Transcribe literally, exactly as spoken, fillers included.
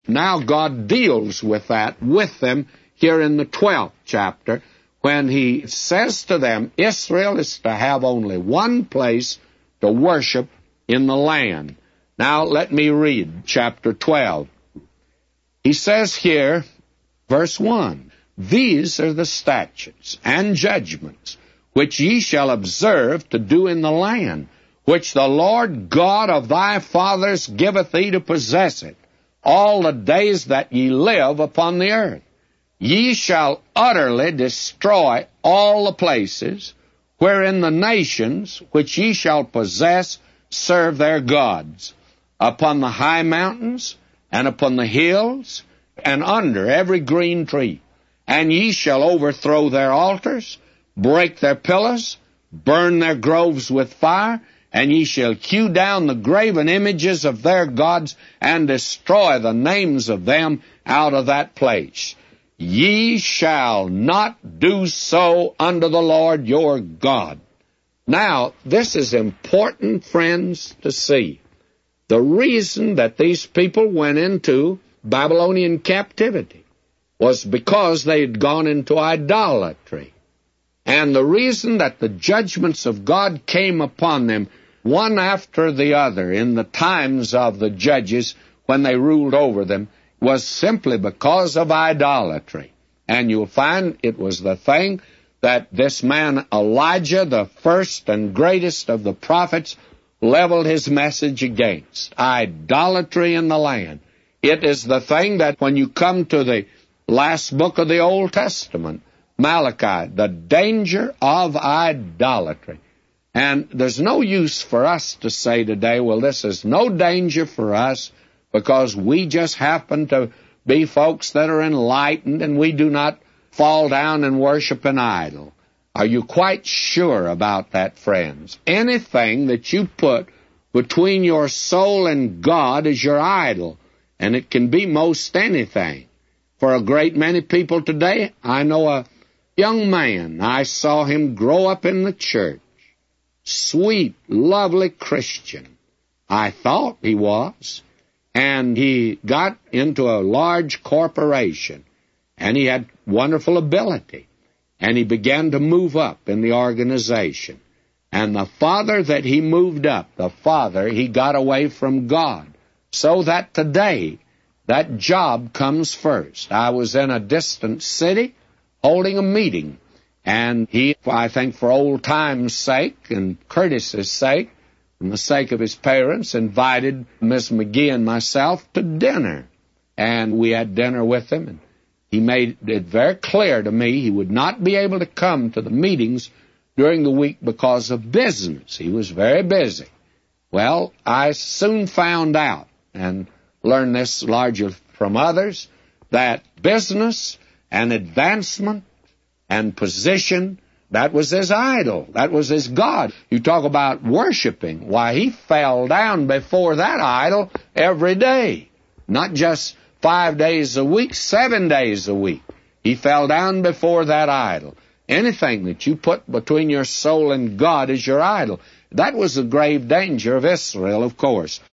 Now God deals with that with them here in the twelfth chapter, when he says to them, Israel is to have only one place to worship in the land. Now let me read chapter twelve. He says here, verse one, These are the statutes and judgments which ye shall observe to do in the land, which the Lord God of thy fathers giveth thee to possess it, all the days that ye live upon the earth. Ye shall utterly destroy all the places wherein the nations which ye shall possess serve their gods, upon the high mountains, and upon the hills, and under every green tree. And ye shall overthrow their altars, break their pillars, burn their groves with fire, and ye shall hew down the graven images of their gods, and destroy the names of them out of that place. Ye shall not do so unto the Lord your God. Now, this is important, friends, to see. The reason that these people went into Babylonian captivity was because they had gone into idolatry. And the reason that the judgments of God came upon them, one after the other, in the times of the judges when they ruled over them, was simply because of idolatry. And you'll find it was the thing that this man Elijah, the first and greatest of the prophets, leveled his message against. Idolatry in the land. It is the thing that when you come to the last book of the Old Testament, Malachi, the danger of idolatry. And there's no use for us to say today, well, this is no danger for us because we just happen to be folks that are enlightened and we do not fall down and worship an idol. Are you quite sure about that, friends? Anything that you put between your soul and God is your idol, and it can be most anything. For a great many people today, I know a young man, I saw him grow up in the church. Sweet, lovely Christian. I thought he was. And he got into a large corporation, and he had wonderful ability. And he began to move up in the organization. And the farther that he moved up, the farther he got away from God. So that today, that job comes first. I was in a distant city holding a meeting, and he, I think for old time's sake and courtesy's sake, and the sake of his parents, invited Miss McGee and myself to dinner. And we had dinner with him, and he made it very clear to me he would not be able to come to the meetings during the week because of business. He was very busy. Well, I soon found out, and learned this largely from others, that business and advancement and position, that was his idol. That was his God. You talk about worshiping. Why, he fell down before that idol every day. Not just five days a week, seven days a week. He fell down before that idol. Anything that you put between your soul and God is your idol. That was the grave danger of Israel, of course.